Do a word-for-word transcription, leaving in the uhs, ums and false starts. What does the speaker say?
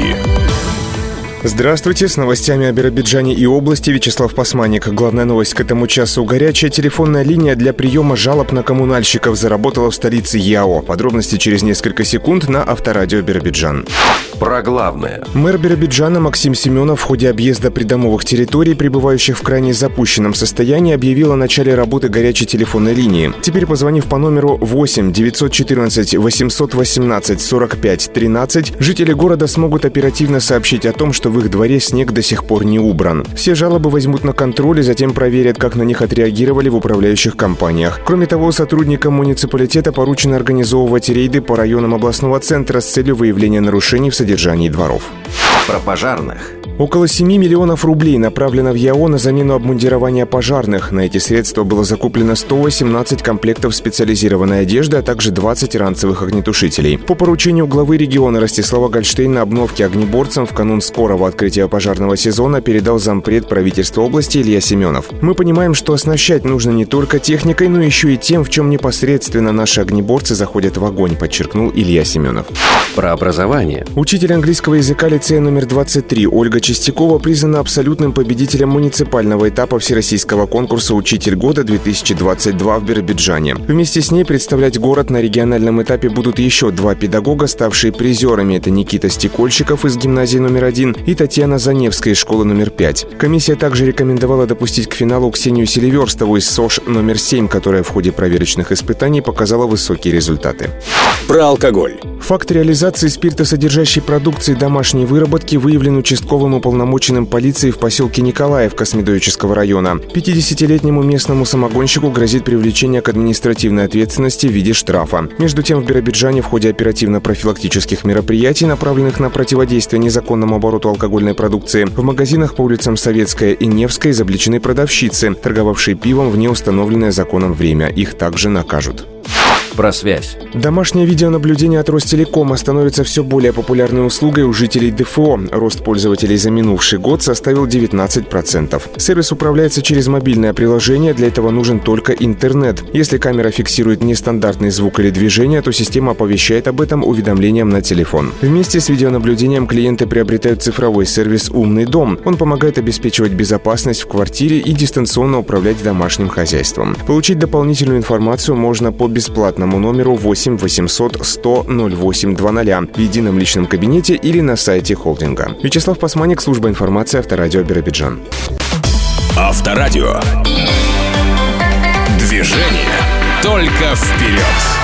Новости. Здравствуйте, с новостями о Биробиджане и области Вячеслав Пасманик. Главная новость к этому часу. Горячая телефонная линия для приема жалоб на коммунальщиков заработала в столице ЯО. Подробности через несколько секунд на Авторадио Биробиджан. Про главное. Мэр Биробиджана Максим Семенов в ходе объезда придомовых территорий, пребывающих в крайне запущенном состоянии, объявил о начале работы горячей телефонной линии. Теперь, позвонив по номеру восемь девятьсот четырнадцать восемьсот восемнадцать сорок пять тринадцать, жители города смогут оперативно сообщить о том, что в их дворе снег до сих пор не убран. Все жалобы возьмут на контроль и затем проверят, как на них отреагировали в управляющих компаниях. Кроме того, сотрудникам муниципалитета поручено организовывать рейды по районам областного центра с целью выявления нарушений в содержании дворов. Про пожарных. Около семи миллионов рублей направлено в ЯО на замену обмундирования пожарных. На эти средства было закуплено сто восемнадцать комплектов специализированной одежды, а также двадцать ранцевых огнетушителей. По поручению главы региона Ростислава Гольштейна обновки огнеборцам в канун скорого открытия пожарного сезона передал зампред правительства области Илья Семенов. Мы понимаем, что оснащать нужно не только техникой, но еще и тем, в чем непосредственно наши огнеборцы заходят в огонь, подчеркнул Илья Семенов. Про образование. Учитель английского языка лицея номер двадцать три Ольга Чистякова признана абсолютным победителем муниципального этапа всероссийского конкурса «Учитель года две тысячи двадцать два» в Биробиджане. Вместе с ней представлять город на региональном этапе будут еще два педагога, ставшие призерами. Это Никита Стекольщиков из гимназии номер один и Татьяна Заневская из школы номер пять. Комиссия также рекомендовала допустить к финалу Ксению Селиверстову из СОЖ номер семь, которая в ходе проверочных испытаний показала высокие результаты. Про алкоголь. Факт реализации спиртосодержащей продукции домашней выработки выявлен участковым уполномоченным полиции в поселке Николаевка Смедовического района. пятидесятилетнему местному самогонщику грозит привлечение к административной ответственности в виде штрафа. Между тем, в Биробиджане в ходе оперативно-профилактических мероприятий, направленных на противодействие незаконному обороту алкогольной продукции, в магазинах по улицам Советская и Невская изобличены продавщицы, торговавшие пивом в неустановленное законом время. Их также накажут. Про связь. Домашнее видеонаблюдение от Ростелекома становится все более популярной услугой у жителей ДФО. Рост пользователей за минувший год составил девятнадцать процентов. Сервис управляется через мобильное приложение, для этого нужен только интернет. Если камера фиксирует нестандартный звук или движение, то система оповещает об этом уведомлением на телефон. Вместе с видеонаблюдением клиенты приобретают цифровой сервис «Умный дом». Он помогает обеспечивать безопасность в квартире и дистанционно управлять домашним хозяйством. Получить дополнительную информацию можно по бесплатному номеру восемь восемьсот сто ноль восемь двадцать в едином личном кабинете или на сайте холдинга. Вячеслав Пасманик, служба информации Авторадио Биробиджан. Авторадио. Движение только вперед.